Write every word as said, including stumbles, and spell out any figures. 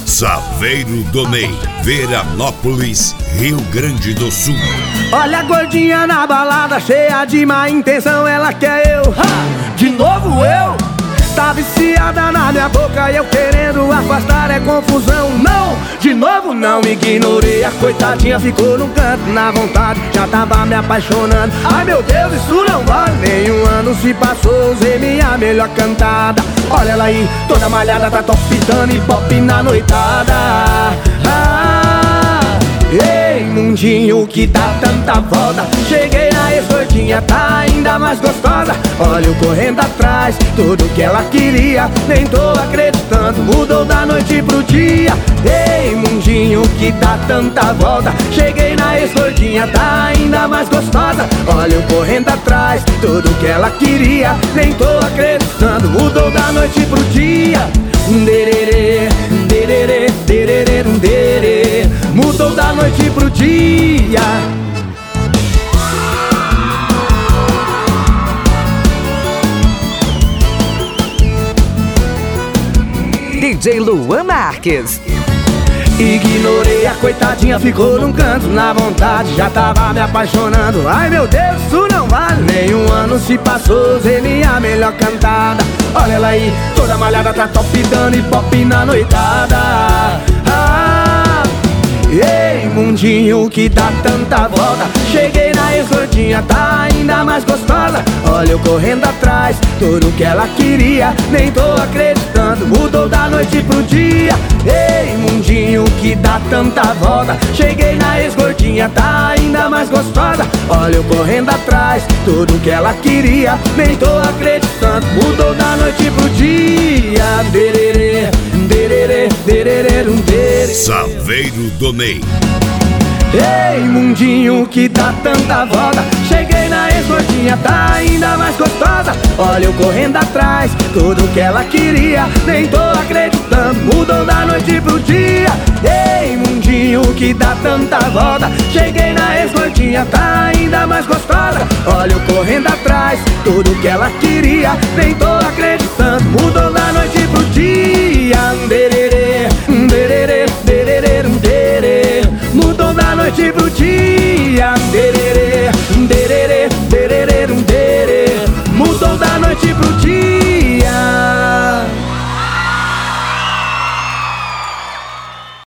Saveiro do Ney, Veranópolis, Rio Grande do Sul. Olha a gordinha na balada, cheia de má intenção, ela quer eu. Ha! De novo eu? Tá viciada na minha boca e eu querendo afastar, é confusão. Não, de novo não, ignorei. A coitadinha ficou no canto, na vontade, já tava me apaixonando. Ai meu Deus, isso não vale. Nenhum ano se passou, usei minha melhor cantada. Olha ela aí, toda malhada, tá topitando e pop na noitada. Ah, ei, mundinho que dá tanta volta. Cheguei na ex-gordinha, tá ainda mais gostosa. Olha eu correndo atrás, tudo que ela queria, nem tô acreditando, mudou da noite pro dia. Ei, mundinho que dá tanta volta. Cheguei na ex-gordinha, tá ainda mais gostosa. Olha eu correndo atrás, tudo que ela queria, nem tô acreditando, mudou da noite pro dia. Dererê, dererê, dererê, dererê, mudou da noite pro dia. D J Luan Marques. Ignorei, a coitadinha ficou num canto, na vontade, já tava me apaixonando. Ai meu Deus, isso não vale. Nenhum ano se passou, usei minha melhor cantada. Olha ela aí, toda malhada, tá topidando e pop na noitada. Ah, ei, mundinho que dá tanta volta. Cheguei na ex-gordinha, tá ainda mais gostosa. Olha eu correndo atrás, tudo que ela queria, nem tô acreditando, mudou da noite pro dia. Ei, mundinho que dá tanta volta. Cheguei na ex-gordinha, tá ainda mais gostosa. Olha eu correndo atrás, tudo que ela queria, nem tô acreditando, mudou da noite pro dia. Dererê, dererê, dererê, dererê. Saveiro do Ney. Ei, mundinho que dá tanta volta. Cheguei na ex-gordinha, tá ainda mais gostosa. Olha eu correndo atrás, tudo que ela queria, nem tô acreditando, mudou da noite pro dia. Ei, mundinho que dá tanta volta. Cheguei na ex-gordinha, tá ainda mais gostosa. Olha eu correndo atrás, tudo que ela queria, nem tô acreditando, mudou da noite pro dia. Dererê, dererê, dererê, dererê, mudou da noite pro dia.